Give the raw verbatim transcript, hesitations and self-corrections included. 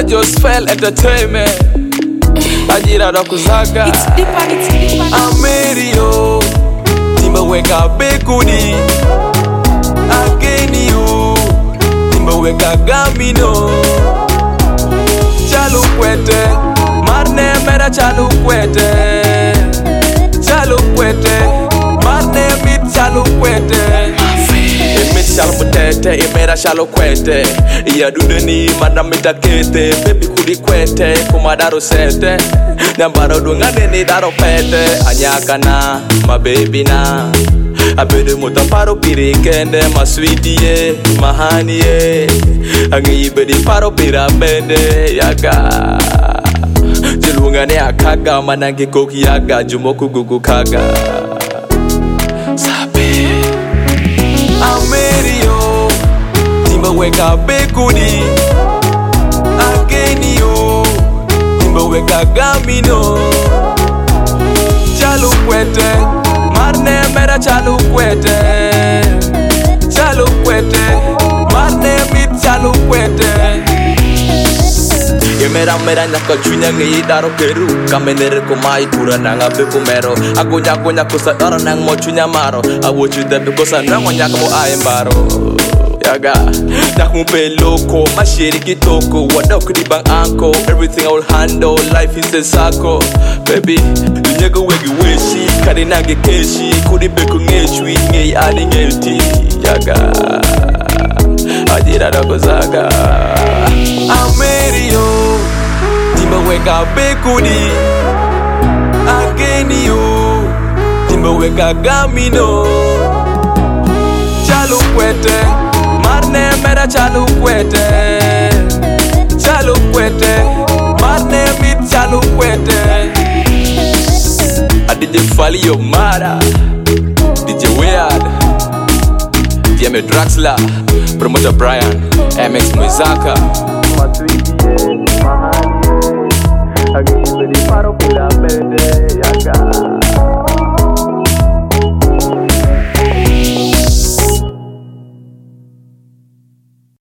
I just felt entertainment. Ajira Dokuzaga. It's deeper, it's deeper. Amerio. Timaweka Bekudi. Ageni Timaweka Gamino. Chalu kwete. Marne mera chalu kwete. Chalu kwete. Marne mit chalu kwete. Imit chalu mutete. Imera chalu kwete. Iya dudeni madam itakete. Baby kudi kwete. Kumadaro sete. Nyambaro dungane ni daro pete. Anyaka na, my baby na. Abede mutaparo pirikende. My sweetie ye, my honey ye. Angi ibedi paro pirabende. Yaga Jilungane akaga. Manangi koki yaga. Jumoku gugu kaga. Sabi Amerio. Timaweka Bekudi. Ageni yo. Timaweka Gamino. Chalu kwete. Marne mera chalu kwete. Chalu kwete. Marne mit chalu kwete. Mera mera nyaka chunya ngi daro peru kamenere ko mai pura nanga be kumero aku nyako nyako sa daro nang mo chunya maro awo chude be ko sa nang nyaka mo aimbaro yaga nak mu pe loko mashiri kitoko wadok di bang anko everything I will handle life is a sako baby nyego wegi weshi kadi nange keshi kudi be ko ngechwi ngi ani ngeti yaga Ajira Dokuzaga Amerio Timaweka Bekudi Ageni yo Timaweka Gamino Chalu kwete Marne mera chalu kwete Chalu kwete Marne mit chalu kwete A D J Fali yo mara D J Weird D M Draxler Promoter Brian M X Mwizaka My sweetie, my honey, I give you the paro pura bende.